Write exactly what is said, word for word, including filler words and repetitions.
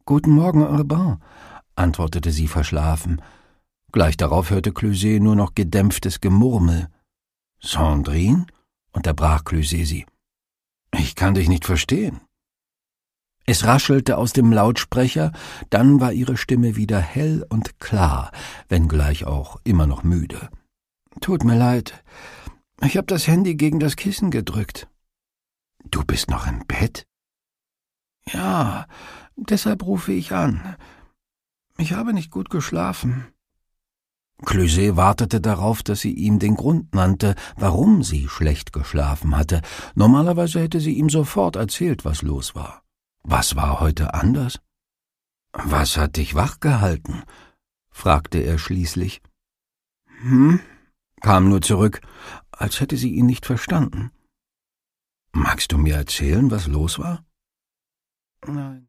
»Guten Morgen, Urbain«, antwortete sie verschlafen. Gleich darauf hörte Cluzet nur noch gedämpftes Gemurmel. »Sandrine?« unterbrach Cluzet sie. »Ich kann dich nicht verstehen.« Es raschelte aus dem Lautsprecher, dann war ihre Stimme wieder hell und klar, wenngleich auch immer noch müde. »Tut mir leid, ich habe das Handy gegen das Kissen gedrückt.« »Du bist noch im Bett?« »Ja, deshalb rufe ich an. Ich habe nicht gut geschlafen.« Cluzet wartete darauf, dass sie ihm den Grund nannte, warum sie schlecht geschlafen hatte. Normalerweise hätte sie ihm sofort erzählt, was los war. Was war heute anders? »Was hat dich wachgehalten?« fragte er schließlich. »Hm?« kam nur zurück, als hätte sie ihn nicht verstanden. »Magst du mir erzählen, was los war?« »Nein.«